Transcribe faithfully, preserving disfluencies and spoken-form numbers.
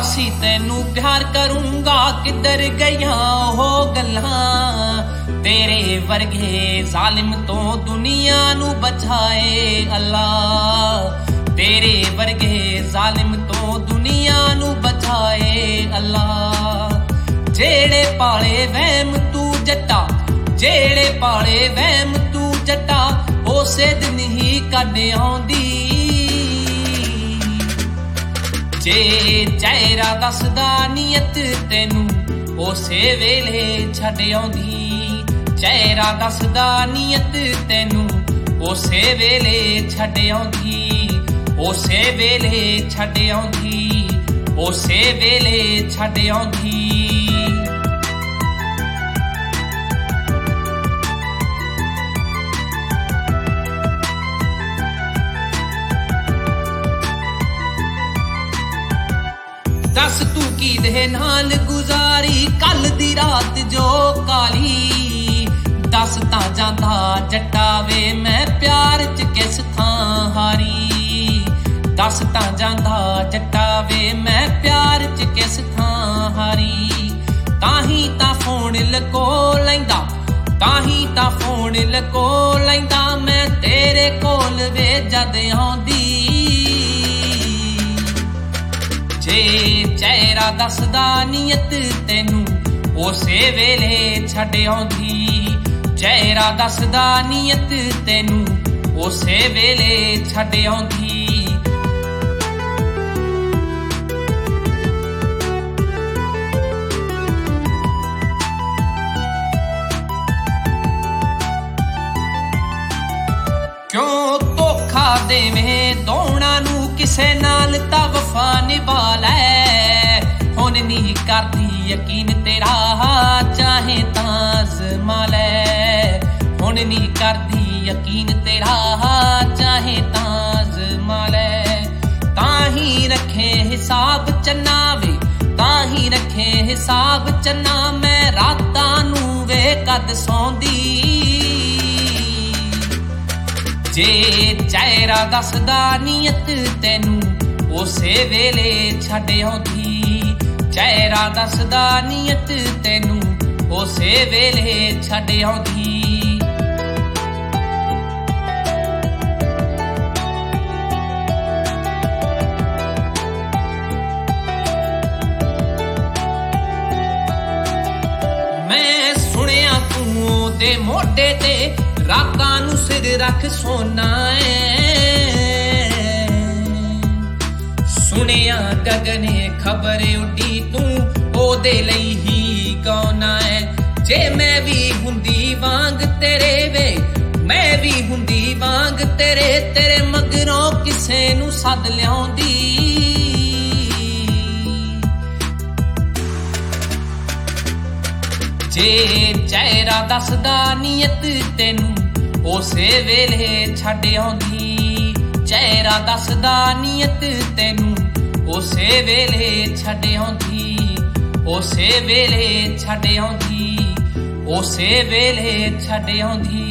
सी तैनू प्यार करूंगा किधर गईयां हो गल्लां तेरे वर्गे जालिम तो दुनिया नू बचाए अल्लाह तेरे वर्गे जालिम तो दुनिया नू बचाए अल्लाह जेड़े पाले वहम तू जट्टा जेड़े पाले वहम तू जट्टा उसे दिन ही कढ आउंदी जे चेहरा दसदा नीयत तेनू उसे वेले छड़ आउंदी चेहरा दसदा नीयत तेनू उसे वेले छड़ आउंदी उसे वेले छड़ आउंदी उसे वेले छड़ आउंदी दस तू की दे नाल गुजारी कल दी रात जो काली दस ता जांदा जट्टा वे मैं प्यार च किस थां हारी दस ता जांदा जट्टा वे मैं प्यार च किस थां हारी ताही ता फोन लको लैंदा ताही ता फोन लको लैंदा मैं तेरे कोल वे जद आउंदी जे चेहरा दसदा नीयत तेनू उसे वेले छड़ आउंदी चेहरा दसदा नीयत तेनू उसे वेले छड़ आउंदी क्यों धोखा देवें दौना नू किसे नाल ता वफा निभा लै हुण नहीं करदी यकीन तेरा चाहे तां आज़मा लै हुण नहीं करदी यकीन तेरा चाहे तां आज़मा लै ताही रखे हिसाब चन्ना वे ताही रखे हिसाब चन्ना मैं रातां नू वे कद सौंदी जे चेहरा दसदा नीयत तेनू उसे वेले छड़ आउंदी चेहरा दसदा नीयत तेनू उसे वेले छड़ आउंदी मैं सुनिया तू दे मोढे ते रातां नू सिर रख सोना है सुनिया गगने खबर उडी तू ओदे लई ही कौना है जे मैं भी हुंदी वांग तेरे वे मैं भी हुंदी वांग तेरे तेरे मगरों किसे नू सद लियाउंदी जे चेहरा दसदा नीयत तेनू उसे वेले छड़ आउंदी चेहरा दसदा नीयत तेनू उसे वेले छड़ आउंदी उसे वेले छड़ आउंदी उसे वेले छड़ आउंदी